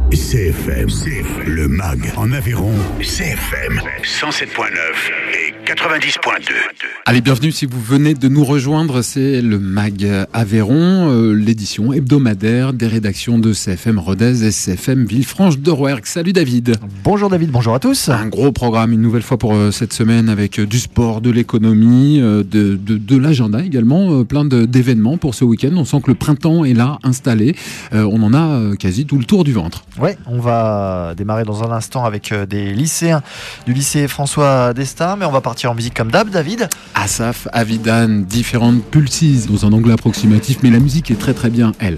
CFM, le MAG en Aveyron, CFM 107.9 et 90.2. Allez, bienvenue si vous venez de nous rejoindre, c'est le MAG Aveyron, l'édition hebdomadaire des rédactions de CFM Rodez et CFM Villefranche-de-Rouergue. Salut David. Bonjour David, bonjour à tous. Un gros programme une nouvelle fois pour cette semaine avec du sport, de l'économie, de l'agenda également, plein d'événements pour ce week-end. On sent que le printemps est là, installé. On en a quasi tout le tour du ventre. Ouais, on va démarrer dans un instant avec des lycéens du lycée François d'Estaing, mais on va partir en musique comme d'hab, David. Asaf Avidan, différentes pulses dans un anglais approximatif, mais la musique est très très bien, elle.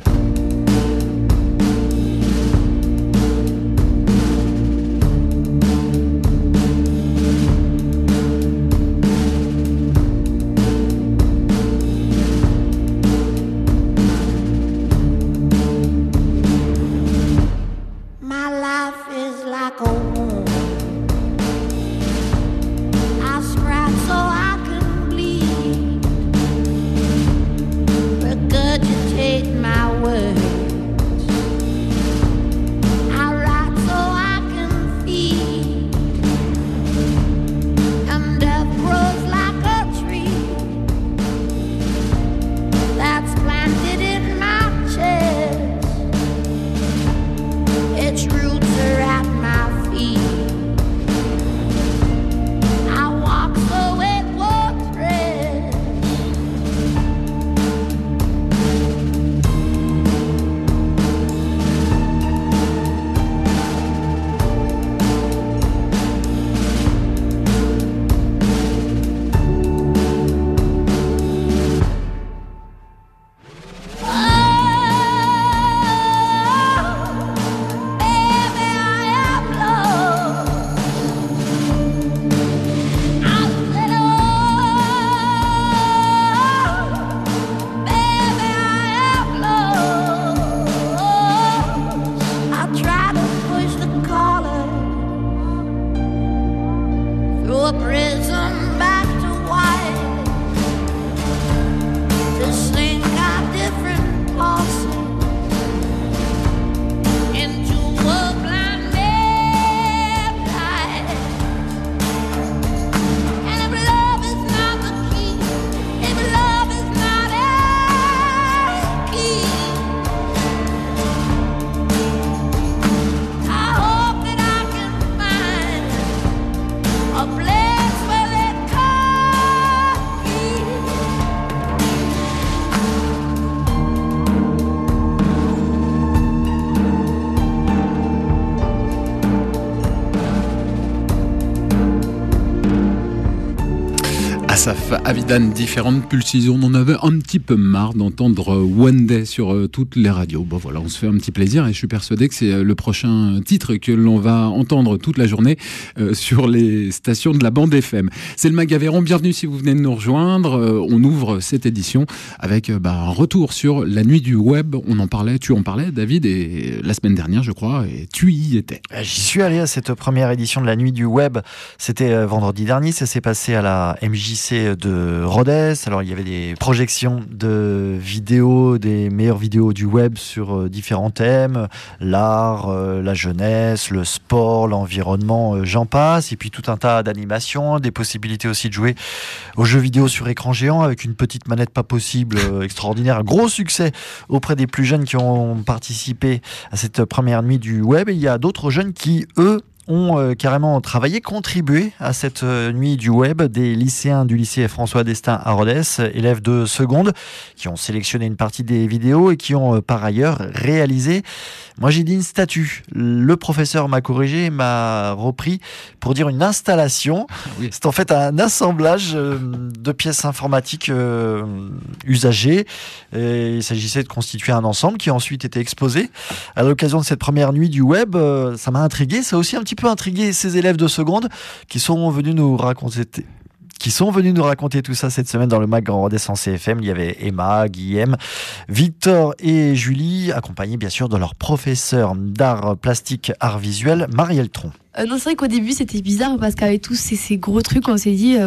Asaf Avidan, différentes pulses. On en avait un petit peu marre d'entendre One Day sur toutes les radios. Bon voilà, on se fait un petit plaisir et je suis persuadé que c'est le prochain titre que l'on va entendre toute la journée sur les stations de la bande FM. C'est le MAG Aveyron, bienvenue si vous venez de nous rejoindre. On ouvre cette édition avec un retour sur la nuit du web. On en parlait, tu en parlais David, et la semaine dernière je crois, et tu y étais. J'y suis allé à cette première édition de la nuit du web. C'était vendredi dernier, ça s'est passé à la MJC de Rodez. Alors il y avait des projections de vidéos, des meilleures vidéos du web sur différents thèmes, l'art, la jeunesse, le sport, l'environnement, j'en passe, et puis tout un tas d'animations, des possibilités aussi de jouer aux jeux vidéo sur écran géant avec une petite manette pas possible, extraordinaire, un gros succès auprès des plus jeunes qui ont participé à cette première nuit du web. Et il y a d'autres jeunes qui, eux, ont carrément travaillé, contribué à cette nuit du web, des lycéens du lycée François d'Estaing à Rodez, élèves de seconde, qui ont sélectionné une partie des vidéos et qui ont par ailleurs réalisé, moi j'ai dit une statue, le professeur m'a corrigé, m'a repris pour dire une installation. Oui. C'est en fait un assemblage de pièces informatiques usagées, et il s'agissait de constituer un ensemble qui a ensuite été exposé à l'occasion de cette première nuit du web. Ça m'a intrigué, ça a aussi un petit peu intrigué ces élèves de seconde qui sont venus nous raconter tout ça cette semaine dans le MAG en Rodez en CFM. Il y avait Emma, Guillaume, Victor et Julie, accompagnés bien sûr de leur professeur d'art plastique, art visuel, Marielle Tron. Non, c'est vrai qu'au début c'était bizarre parce qu'avec tous ces gros trucs, on s'est dit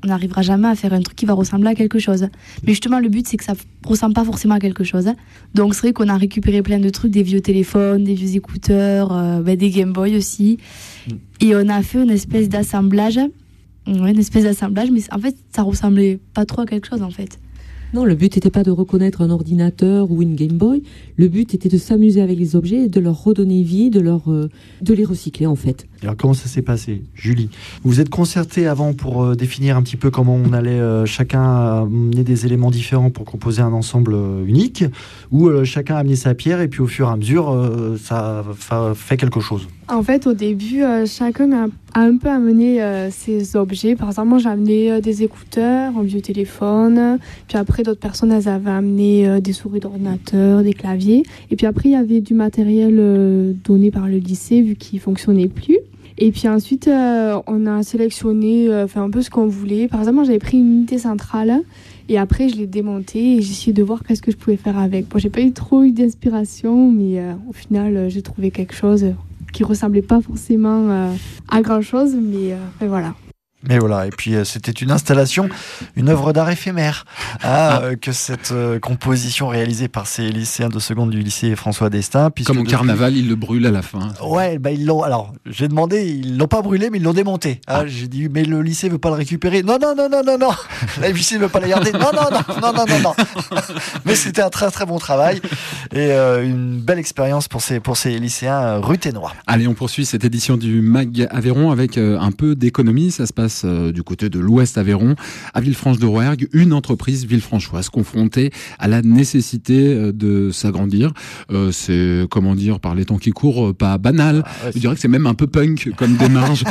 on n'arrivera jamais à faire un truc qui va ressembler à quelque chose. Mais justement, le but, c'est que ça ressemble pas forcément à quelque chose. Donc, c'est vrai qu'on a récupéré plein de trucs, des vieux téléphones, des vieux écouteurs, des Game Boy aussi. Et on a fait une espèce d'assemblage. Ouais, une espèce d'assemblage, mais en fait, ça ressemblait pas trop à quelque chose, en fait. Non, le but n'était pas de reconnaître un ordinateur ou une Game Boy. Le but était de s'amuser avec les objets et de leur redonner vie, de les recycler, en fait. Alors, comment ça s'est passé, Julie? Vous vous êtes concertés avant pour définir un petit peu comment on allait chacun amener des éléments différents pour composer un ensemble unique, ou chacun a amené sa pierre et puis au fur et à mesure, ça fait quelque chose? En fait, au début, chacun a un peu amené ses objets. Par exemple, moi, j'ai amené des écouteurs, un vieux téléphone. Puis après, d'autres personnes, elles avaient amené des souris d'ordinateur, des claviers. Et puis après, il y avait du matériel donné par le lycée, vu qu'il ne fonctionnait plus. Et puis ensuite, on a sélectionné un peu ce qu'on voulait. Par exemple, moi, j'avais pris une unité centrale. Et après, je l'ai démontée et j'ai essayé de voir qu'est-ce que je pouvais faire avec. Bon, j'ai pas trop eu d'inspiration, mais au final, j'ai trouvé quelque chose qui ressemblait pas forcément à grand chose, mais voilà. Mais voilà, et puis c'était une installation, une œuvre d'art éphémère, que cette composition réalisée par ces lycéens de seconde du lycée François d'Estaing. Comme au carnaval, ils le brûlent à la fin. Ouais, ils l'ont. Alors, j'ai demandé, ils l'ont pas brûlé, mais ils l'ont démonté. J'ai dit, mais le lycée veut pas le récupérer. Non. Le lycée veut pas le garder. Non. Mais c'était un très très bon travail et une belle expérience pour ces lycéens ruthénois. Allez, on poursuit cette édition du MAG Aveyron avec un peu d'économie. Ça se passe du côté de l'Ouest Aveyron, à Villefranche-de-Rouergue, une entreprise villefranchoise confrontée à la nécessité de s'agrandir. C'est, par les temps qui courent, pas banal. Je dirais que c'est même un peu punk comme démarche.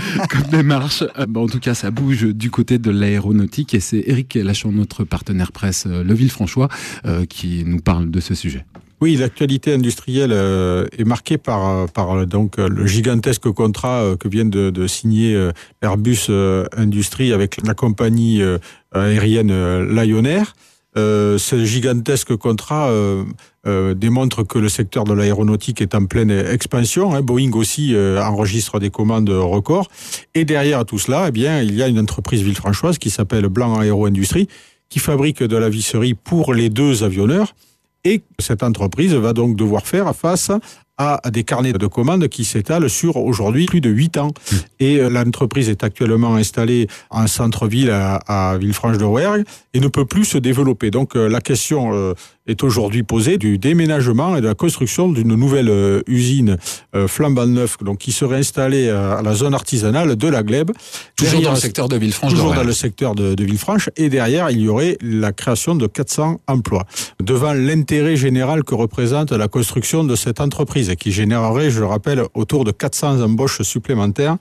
En tout cas, ça bouge du côté de l'aéronautique et c'est Eric Lachon, notre partenaire presse Le Villefranchois, qui nous parle de ce sujet. Oui, l'actualité industrielle est marquée par donc le gigantesque contrat que vient de signer Airbus Industrie avec la compagnie aérienne Lion Air. Ce gigantesque contrat démontre que le secteur de l'aéronautique est en pleine expansion. Boeing aussi enregistre des commandes records. Et derrière tout cela, il y a une entreprise villefranchoise qui s'appelle Blanc Aéro Industrie qui fabrique de la visserie pour les deux avionneurs. Et cette entreprise va donc devoir faire face à des carnets de commandes qui s'étalent sur aujourd'hui plus de 8 ans. Et l'entreprise est actuellement installée en centre-ville à Villefranche-de-Rouergue et ne peut plus se développer. Donc la question est aujourd'hui posée du déménagement et de la construction d'une nouvelle usine flambant neuf, donc qui serait installée à la zone artisanale de la Glèbe. Toujours dans le secteur de Villefranche. Toujours dans le secteur de Villefranche. Et derrière, il y aurait la création de 400 emplois. Devant l'intérêt général que représente la construction de cette entreprise, qui générerait, je le rappelle, autour de 400 embauches supplémentaires,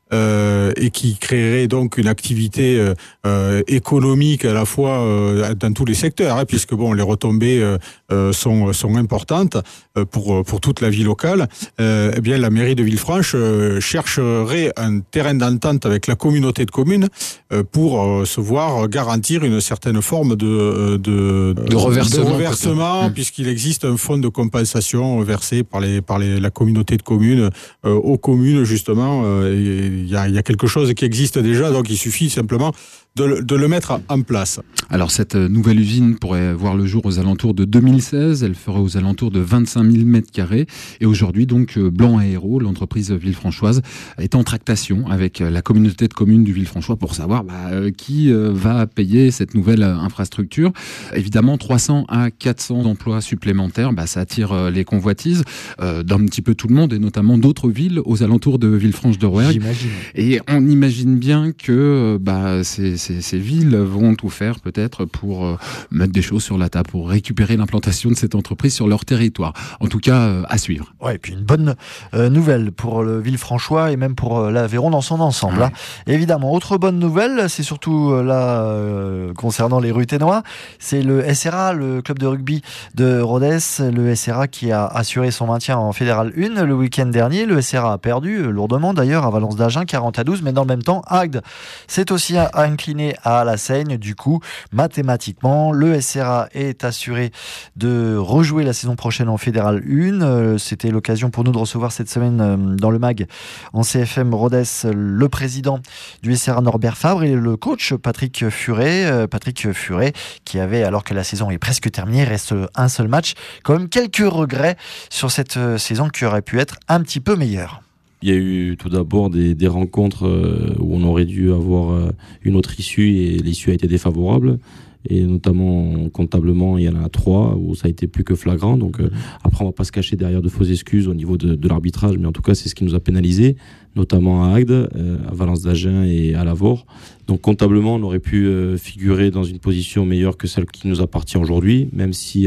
et qui créerait donc une activité économique à la fois dans tous les secteurs, puisque les retombées sont importantes pour toute la vie locale. La mairie de Villefranche chercherait un terrain d'entente avec la communauté de communes pour se voir garantir une certaine forme de reversement, puisqu'il existe un fonds de compensation versé par la communauté de communes aux communes justement. Il y a quelque chose qui existe déjà, donc il suffit simplement de le mettre en place. Alors cette nouvelle usine pourrait voir le jour aux alentours de 2016, elle ferait aux alentours de 25 000 mètres carrés et aujourd'hui donc Blanc Aéro, l'entreprise villefranchoise, est en tractation avec la communauté de communes du Villefranchois pour savoir qui va payer cette nouvelle infrastructure. Évidemment 300 à 400 emplois supplémentaires, ça attire les convoitises d'un petit peu tout le monde et notamment d'autres villes aux alentours de Villefranche-de-Rouergue. J'imagine. Et on imagine bien que ces villes vont tout faire peut-être pour mettre des choses sur la table, pour récupérer l'implantation de cette entreprise sur leur territoire. En tout cas, à suivre. Ouais, et puis une bonne nouvelle pour le Villefranchois et même pour l'Aveyron dans son ensemble. Ouais. Évidemment, autre bonne nouvelle, c'est surtout concernant les ruthénois, c'est le SRA, le club de rugby de Rodez, le SRA qui a assuré son maintien en Fédéral 1 le week-end dernier. Le SRA a perdu lourdement d'ailleurs à Valence d'Agen, 40-12, mais dans le même temps, Agde s'est aussi incliné incliné à la Seigne. Du coup, mathématiquement, le SRA est assuré de rejouer la saison prochaine en Fédéral 1. C'était l'occasion pour nous de recevoir cette semaine dans le MAG en CFM Rodez le président du SRA Norbert Fabre et le coach Patrick Furet. Patrick Furet qui avait, alors que la saison est presque terminée, reste un seul match, quand même quelques regrets sur cette saison qui aurait pu être un petit peu meilleure. Il y a eu tout d'abord des rencontres où on aurait dû avoir une autre issue et l'issue a été défavorable. Et notamment comptablement, il y en a 3 où ça a été plus que flagrant. Donc après, on va pas se cacher derrière de fausses excuses au niveau de l'arbitrage, mais en tout cas, c'est ce qui nous a pénalisé, notamment à Agde, à Valence d'Agen et à Lavore. Donc comptablement, on aurait pu figurer dans une position meilleure que celle qui nous appartient aujourd'hui, même si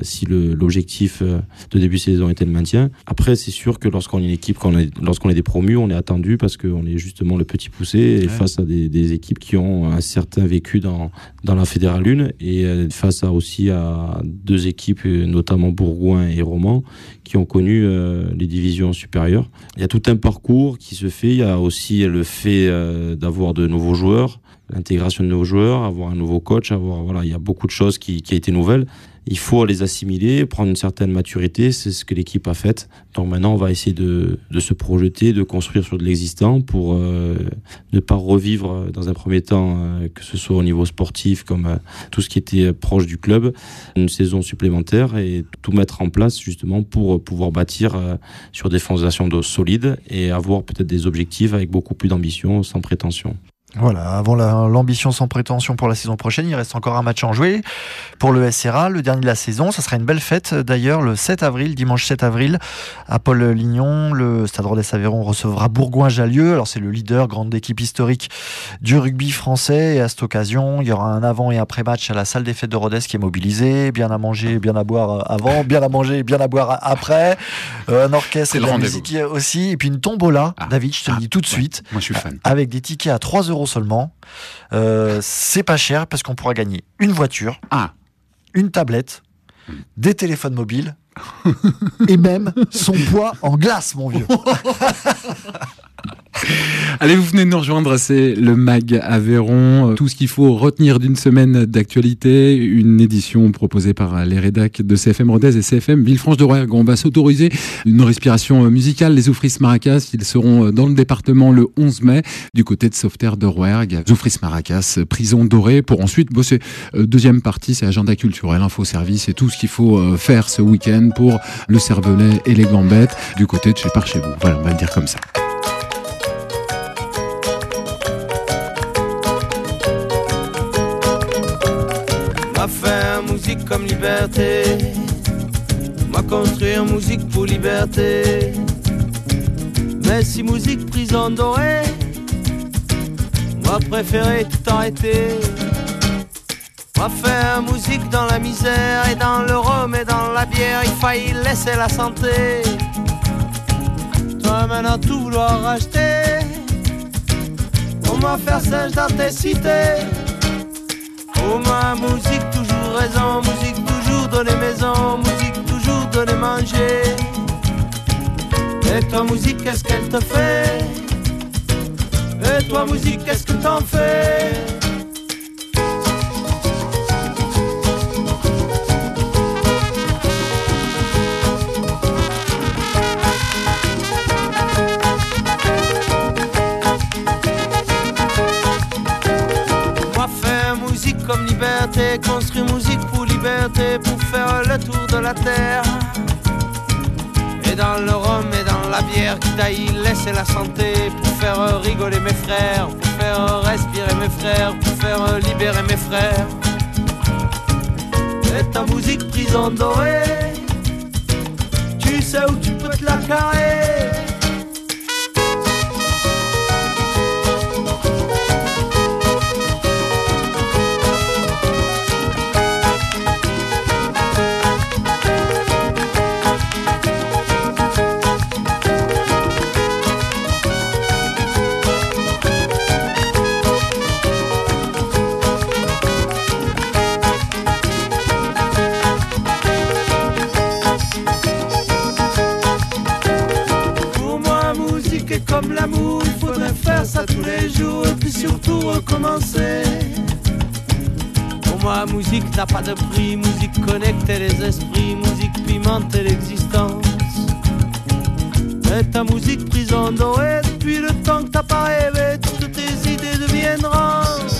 l'objectif de début de saison était le maintien. Après, c'est sûr que lorsqu'on est une équipe, lorsqu'on est des promus, on est attendu parce qu'on est justement le petit poussé et face à des équipes qui ont un certain vécu dans la Fédérale 1 et face aussi à 2 équipes, notamment Bourgoin et Romans, qui ont connu les divisions supérieures. Il y a tout un parcours qui se fait. Il y a aussi le fait d'avoir de nouveaux joueurs, l'intégration de nouveaux joueurs, avoir un nouveau coach, il y a beaucoup de choses qui a été nouvelles. Il faut les assimiler, prendre une certaine maturité, c'est ce que l'équipe a fait. Donc maintenant, on va essayer de se projeter, de construire sur de l'existant pour ne pas revivre dans un premier temps, que ce soit au niveau sportif, comme tout ce qui était proche du club, une saison supplémentaire et tout mettre en place justement pour pouvoir bâtir sur des fondations solides et avoir peut-être des objectifs avec beaucoup plus d'ambition, sans prétention. Voilà, avant l'ambition sans prétention pour la saison prochaine, il reste encore un match en jouer pour le SRA, le dernier de la saison. Ça sera une belle fête d'ailleurs le 7 avril, dimanche 7 avril, à Paul-Lignon. Le Stade Rodez-Aveyron recevra Bourgoin-Jallieu. Alors c'est le leader, grande équipe historique du rugby français. Et à cette occasion, il y aura un avant et après match à la salle des fêtes de Rodez qui est mobilisée. Bien à manger, bien à boire avant, bien à manger, bien à boire après. Un orchestre et de la musique aussi. Et puis une tombola, David, je te le dis tout de suite. Moi je suis fan. Avec des tickets à 3 € seulement. C'est pas cher parce qu'on pourra gagner une voiture, une tablette, des téléphones mobiles et même son poids en glace, mon vieux. Allez, vous venez de nous rejoindre, c'est le MAG Aveyron. Tout ce qu'il faut retenir d'une semaine d'actualité, une édition proposée par les rédacs de CFM Rodez et CFM Villefranche-de-Rouergue. On va s'autoriser une respiration musicale. Les Zoufris Maracas, ils seront dans le département le 11 mai du côté de Sauveterre de Rouergue. Zoufris Maracas, Prison Dorée, pour ensuite bosser. Deuxième partie, c'est agenda culturel, info-service et tout ce qu'il faut faire ce week-end pour le Cervelet et les Gambettes du côté de chez vous. Voilà, on va le dire comme ça. Musique comme liberté, m'a construire musique pour liberté. Mais si musique prison dorée, m'a préféré tout arrêter. M'a faire musique dans la misère et dans le rhum et dans la bière, il faillit laisser la santé. Toi maintenant tout vouloir racheter, on m'a faire sage dans tes cités. Oh ma musique toujours raison, musique toujours donner maison, musique toujours donner manger. Et toi musique qu'est-ce qu'elle te fait? Et toi musique qu'est-ce que t'en fais? Comme liberté, construire musique pour liberté, pour faire le tour de la terre. Et dans le rhum et dans la bière qui taille, laisser la santé, pour faire rigoler mes frères, pour faire respirer mes frères, pour faire libérer mes frères. Et ta musique prison dorée, tu sais où tu peux te la carrer. et comme l'amour, il faudrait faire ça tous les jours et puis surtout recommencer. Pour moi, musique n'a pas de prix, musique connecte les esprits, musique pimente l'existence. Et ta musique prison dorée, depuis le temps que t'as pas rêvé, toutes tes idées deviennent rances.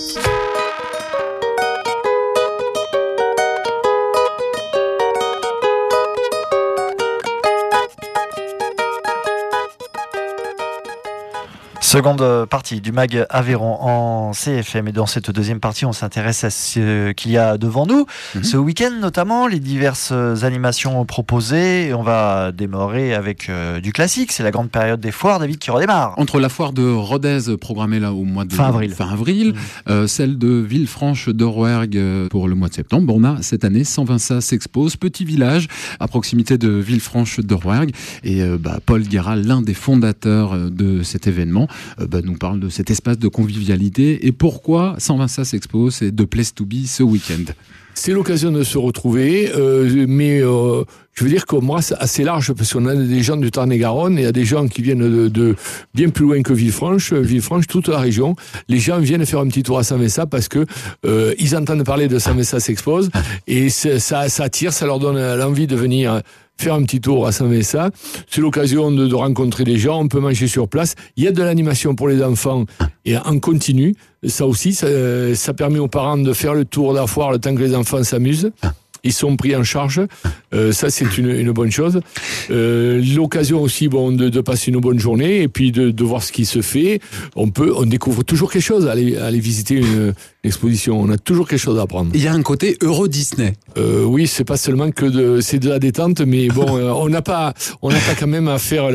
Seconde partie du MAG Aveyron en CFM. Et dans cette deuxième partie, on s'intéresse à ce qu'il y a devant nous. Ce week-end, notamment, les diverses animations proposées. Et on va démarrer avec du classique. C'est la grande période des foires, David, qui redémarre. Entre la foire de Rodez, programmée là au mois de fin avril, celle de Villefranche de Rouergue pour le mois de septembre, on a cette année 120 s'expose, petit village à proximité de Villefranche de Rouergue. Et Paul Guéral, l'un des fondateurs de cet événement, nous parle de cet espace de convivialité et pourquoi 120 s'expose, c'est The Place to Be ce week-end. C'est l'occasion de se retrouver, mais je veux dire que moi, c'est assez large parce qu'on a des gens du Tarn-et-Garonne et il y a des gens qui viennent de bien plus loin que Villefranche, toute la région. Les gens viennent faire un petit tour à Saint-Messa parce que ils entendent parler de Saint-Messa s'expose et ça attire, ça leur donne l'envie de venir faire un petit tour à Saint-Messa. C'est l'occasion de rencontrer des gens, on peut manger sur place. Il y a de l'animation pour les enfants et en continu. Ça aussi, ça permet aux parents de faire le tour de la foire le temps que les enfants s'amusent. Ils sont pris en charge. Ça, c'est une bonne chose. L'occasion aussi de passer une bonne journée et puis de voir ce qui se fait. On découvre toujours quelque chose. Aller visiter une exposition. On a toujours quelque chose à apprendre. Il y a un côté Euro Disney. Oui, c'est pas seulement c'est de la détente, mais bon, on n'a pas quand même à faire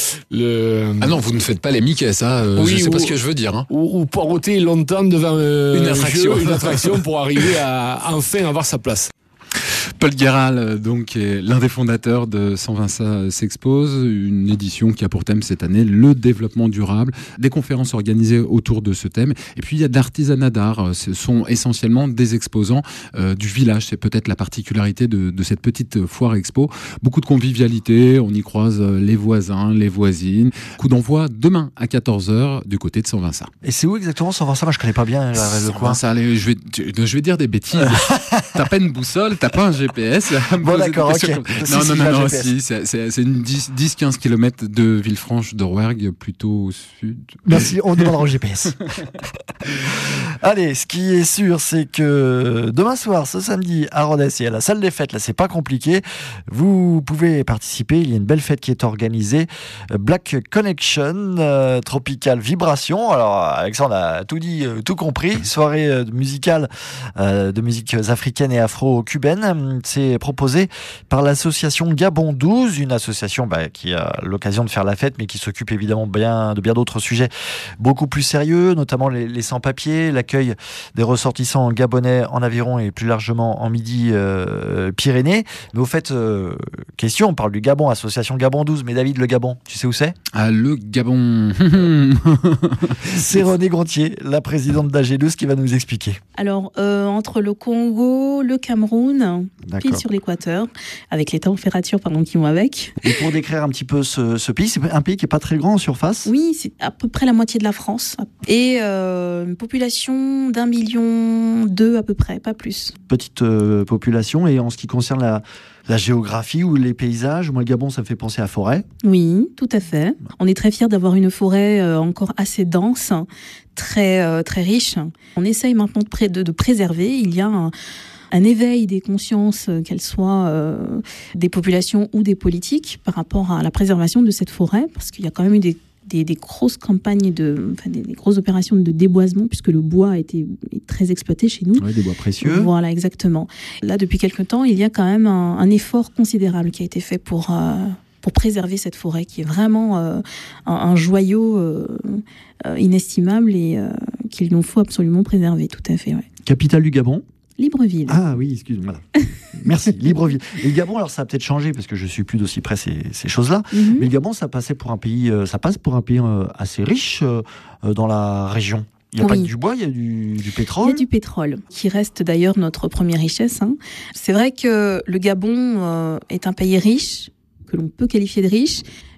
Ah non, vous ne faites pas les Mickey, ça. Oui, je sais pas ce que je veux dire. Hein. Ou poireauter longtemps devant une attraction pour arriver à enfin avoir sa place. Paul Guéral, donc, est l'un des fondateurs de 120 s'expose, une édition qui a pour thème cette année le développement durable, des conférences organisées autour de ce thème, et puis il y a de l'artisanat d'art. Ce sont essentiellement des exposants du village, c'est peut-être la particularité de cette petite foire expo. Beaucoup de convivialité, on y croise les voisins, les voisines. Coup d'envoi demain à 14h du côté de 120. Et c'est où exactement 120? Moi je connais pas bien le coin. Je vais dire des bêtises. T'as pas une boussole, t'as pas un GPS. Bon d'accord, ok. Non, si, c'est une 10-15 km de Villefranche de Rouergue, plutôt au sud. Merci, on demandera au GPS. Allez, ce qui est sûr, c'est que demain soir, ce samedi, à Rodez, et à la salle des fêtes, là c'est pas compliqué, vous pouvez participer, il y a une belle fête qui est organisée, Black Connection, Tropical Vibration. Alors Alexandre a tout dit, tout compris, soirée musicale de musiques africaines et afro-cubaines. C'est proposé par l'association Gabon 12, une association qui a l'occasion de faire la fête, mais qui s'occupe évidemment de bien d'autres sujets beaucoup plus sérieux, notamment les sans-papiers, l'accueil des ressortissants gabonais en Aveyron et plus largement en Midi-Pyrénées. Mais au fait, question, on parle du Gabon, association Gabon 12, mais David, le Gabon, tu sais où c'est ? Le Gabon. C'est René Grontier, la présidente d'AG12, qui va nous expliquer. Alors, entre le Congo, le Cameroun, pile sur l'équateur, avec les températures qui vont avec. Et pour décrire un petit peu ce pays, c'est un pays qui n'est pas très grand en surface. Oui, c'est à peu près la moitié de la France. Et une population d'1,2 million à peu près, pas plus. Petite population, et en ce qui concerne la géographie ou les paysages, moi le Gabon ça me fait penser à forêt. Oui, tout à fait. On est très fiers d'avoir une forêt encore assez dense, très, très riche. On essaye maintenant de préserver. Il y a un éveil des consciences, qu'elles soient des populations ou des politiques, par rapport à la préservation de cette forêt, parce qu'il y a quand même eu des grosses campagnes, des grosses opérations de déboisement, puisque le bois est très exploité chez nous. Oui, des bois précieux. Voilà, exactement. Là, depuis quelques temps, il y a quand même un effort considérable qui a été fait pour préserver cette forêt, qui est vraiment un joyau inestimable et qu'il nous faut absolument préserver, tout à fait. Ouais. Capitale du Gabon ? Libreville. Ah oui, excuse-moi. Merci, Libreville. Et le Gabon, alors ça a peut-être changé parce que je suis plus d'aussi près ces choses-là. Mm-hmm. Mais le Gabon, ça passe pour un pays assez riche dans la région. Il n'y a pas que du bois, il y a du pétrole. Il y a du pétrole, qui reste d'ailleurs notre première richesse. C'est vrai que le Gabon est un pays riche, que l'on peut qualifier de riche,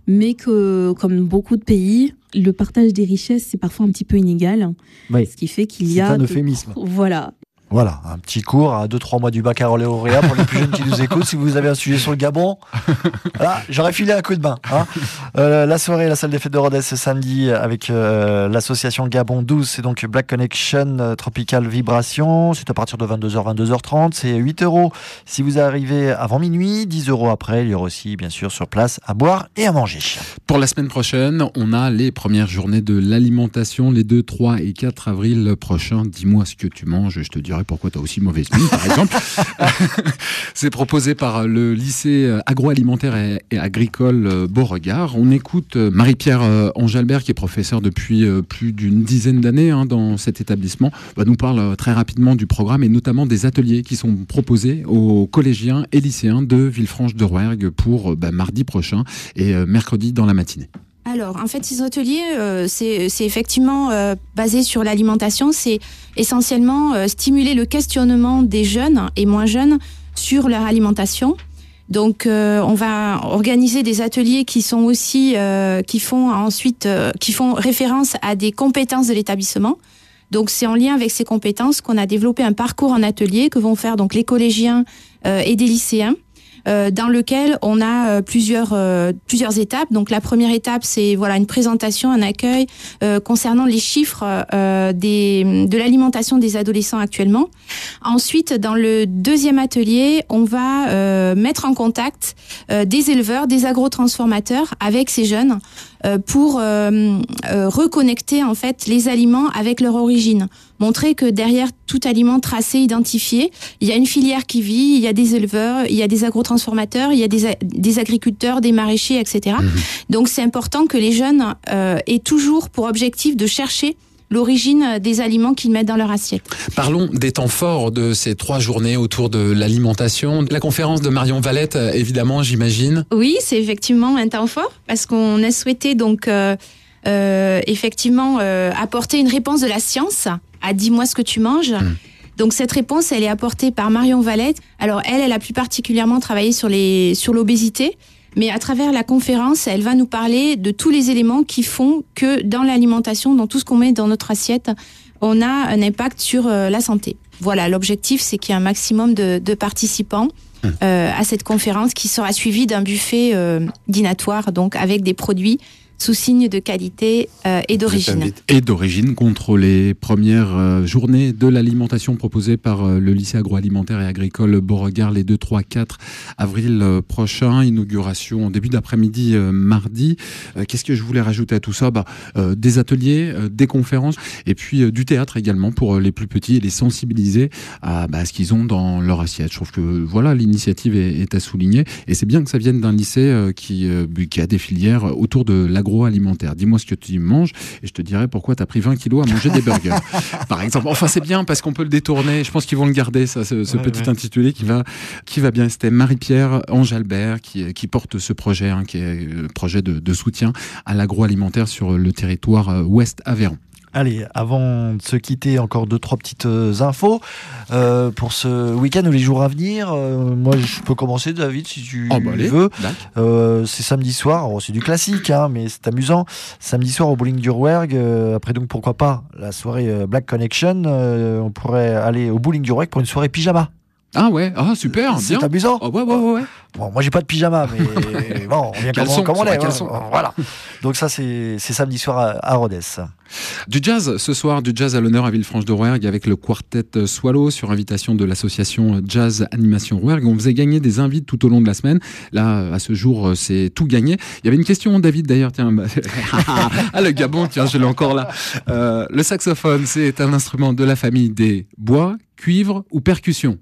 mais que, comme beaucoup de pays, le partage des richesses, c'est parfois un petit peu inégal. Oui. Ce qui fait qu'il y a... C'est un euphémisme. Voilà. Voilà, un petit cours à 2-3 mois du baccalauréat pour les plus jeunes qui nous écoutent. Si vous avez un sujet sur le Gabon, voilà, j'aurais filé un coup de main. Hein. La soirée, la salle des fêtes de Rodez ce samedi avec l'association Gabon 12, c'est donc Black Connection Tropical Vibration. C'est à partir de 22h, 22h30. C'est 8 € si vous arrivez avant minuit, 10 € après. Il y aura aussi, bien sûr, sur place à boire et à manger. Pour la semaine prochaine, on a les premières journées de l'alimentation, les 2, 3 et 4 avril prochains. Dis-moi ce que tu manges, je te dirai pourquoi tu as aussi mauvaise mine, par exemple. C'est proposé par le lycée agroalimentaire et agricole Beauregard. On écoute Marie-Pierre Angelbert, qui est professeure depuis plus d'une dizaine d'années dans cet établissement, nous parle très rapidement du programme et notamment des ateliers qui sont proposés aux collégiens et lycéens de Villefranche-de-Rouergue pour mardi prochain et mercredi dans la matinée. Alors, en fait, ces ateliers, c'est effectivement basé sur l'alimentation. C'est essentiellement stimuler le questionnement des jeunes et moins jeunes sur leur alimentation. Donc, on va organiser des ateliers qui sont aussi, qui font référence à des compétences de l'établissement. Donc, c'est en lien avec ces compétences qu'on a développé un parcours en atelier que vont faire donc les collégiens et des lycéens. Dans lequel on a plusieurs étapes. Donc la première étape, c'est une présentation, un accueil concernant les chiffres de l'alimentation des adolescents actuellement. Ensuite, dans le deuxième atelier, on va mettre en contact des éleveurs, des agrotransformateurs avec ces jeunes pour reconnecter en fait les aliments avec leur origine. Montrer que derrière tout aliment tracé, identifié, il y a une filière qui vit, il y a des éleveurs, il y a des agrotransformateurs, il y a des agriculteurs, des maraîchers, etc. Donc c'est important que les jeunes aient toujours pour objectif de chercher l'origine des aliments qu'ils mettent dans leur assiette. Parlons des temps forts de ces 3 journées autour de l'alimentation. La conférence de Marion Valette, évidemment, j'imagine. Oui, c'est effectivement un temps fort parce qu'on a souhaité donc effectivement apporter une réponse de la science à dis-moi ce que tu manges. Donc cette réponse, elle est apportée par Marion Valette. Alors elle a plus particulièrement travaillé sur l'obésité. Mais à travers la conférence, elle va nous parler de tous les éléments qui font que dans l'alimentation, dans tout ce qu'on met dans notre assiette, on a un impact sur la santé. Voilà, l'objectif, c'est qu'il y ait un maximum de participants à cette conférence qui sera suivie d'un buffet dînatoire, donc avec des produits sous signe de qualité et d'origine. Et d'origine contrôlée. Première journée de l'alimentation proposée par le lycée agroalimentaire et agricole Beauregard les 2, 3, 4 avril prochain. Inauguration en début d'après-midi mardi. Qu'est-ce que je voulais rajouter à tout ça ? Des ateliers, des conférences et puis du théâtre également pour les plus petits et les sensibiliser à ce qu'ils ont dans leur assiette. Je trouve que l'initiative est à souligner et c'est bien que ça vienne d'un lycée qui a des filières autour de l'agroalimentaire. Dis-moi ce que tu manges et je te dirai pourquoi tu as pris 20 kilos à manger des burgers. Par exemple. Enfin, c'est bien parce qu'on peut le détourner. Je pense qu'ils vont le garder, ça, ce petit intitulé qui va bien. C'était Marie-Pierre Angelbert qui porte ce projet, qui est le projet de soutien à l'agroalimentaire sur le territoire Ouest Aveyron. Allez, avant de se quitter, encore 2-3 petites infos pour ce week-end ou les jours à venir. Moi, je peux commencer, David, si tu veux. C'est samedi soir. Alors, c'est du classique, mais c'est amusant. Samedi soir au bowling du Rouergue. Après, donc, pourquoi pas la soirée Black Connection. On pourrait aller au bowling du Rouergue pour une soirée pyjama. Ah ouais, super, c'est bien. amusant. Oh, ouais. Bon, moi j'ai pas de pyjama, mais bon, on vient comme on est. Voilà. Donc ça c'est samedi soir à Rodez. Du jazz ce soir, du jazz à l'honneur à Villefranche-de-Rouergue avec le quartet Swallow sur invitation de l'association Jazz Animation Rouergue. On faisait gagner des invites tout au long de la semaine. Là, à ce jour, c'est tout gagné. Il y avait une question, David, d'ailleurs. Tiens, le Gabon, tiens, je l'ai encore là. Le saxophone, c'est un instrument de la famille des bois, cuivre ou percussion.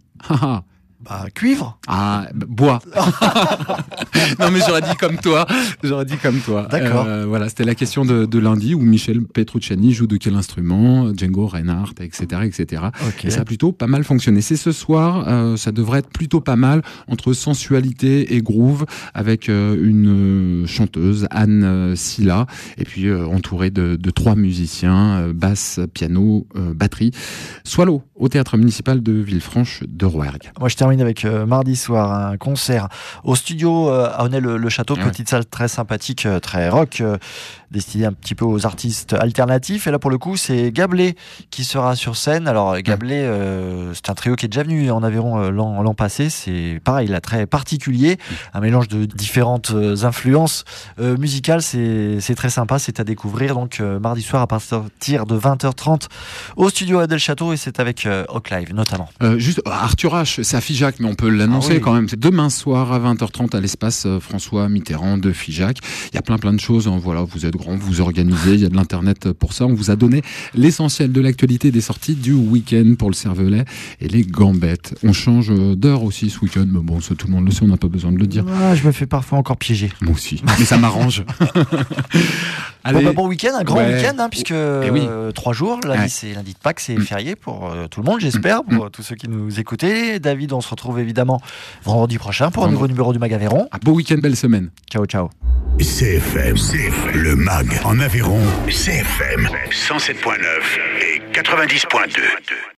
Cuivre. Bois. Non, mais j'aurais dit comme toi. D'accord. Voilà, c'était la question de lundi où Michel Petrucciani joue de quel instrument, Django Reinhardt, etc. Okay. Et ça a plutôt pas mal fonctionné. C'est ce soir, ça devrait être plutôt pas mal entre sensualité et groove avec une chanteuse, Anne Silla, et puis entourée de 3 musiciens, basse, piano, batterie. Swallow, au théâtre municipal de Villefranche-de-Rouergue. Moi, je termine termine avec mardi soir, un concert au studio à Aunay-le-Château, petite salle très sympathique, très rock, destiné un petit peu aux artistes alternatifs. Et là, pour le coup, c'est Gablé qui sera sur scène. Alors, Gablé, c'est un trio qui est déjà venu en Aveyron l'an passé. C'est pareil, là, très particulier. Un mélange de différentes influences musicales. C'est très sympa. C'est à découvrir. Donc, mardi soir, à partir de 20h30 au studio à Del-Château. Et c'est avec Hawk Live, notamment. Juste, Arthur H, c'est à Figeac, mais on peut l'annoncer quand même. C'est demain soir à 20h30 à l'espace François Mitterrand de Figeac. Il y a plein de choses. Hein. Voilà, vous êtes grand, vous organisez, il y a de l'internet pour ça. On vous a donné l'essentiel de l'actualité des sorties du week-end pour le Cervelet et les Gambettes. On change d'heure aussi ce week-end, mais bon, ça tout le monde le sait, on n'a pas besoin de le dire. Je me fais parfois encore piéger. Moi aussi, mais ça m'arrange. Allez. Bon week-end, un grand week-end, hein, puisque 3 jours, lundi c'est lundi de Pâques, c'est férié pour tout le monde, j'espère, pour tous ceux qui nous écoutaient. David, on se retrouve évidemment vendredi prochain pour un nouveau numéro du Mag Aveyron. Un beau week-end, belle semaine. Ciao, ciao. CFM, le Mag en Aveyron, CFM 107.9 et 90.2.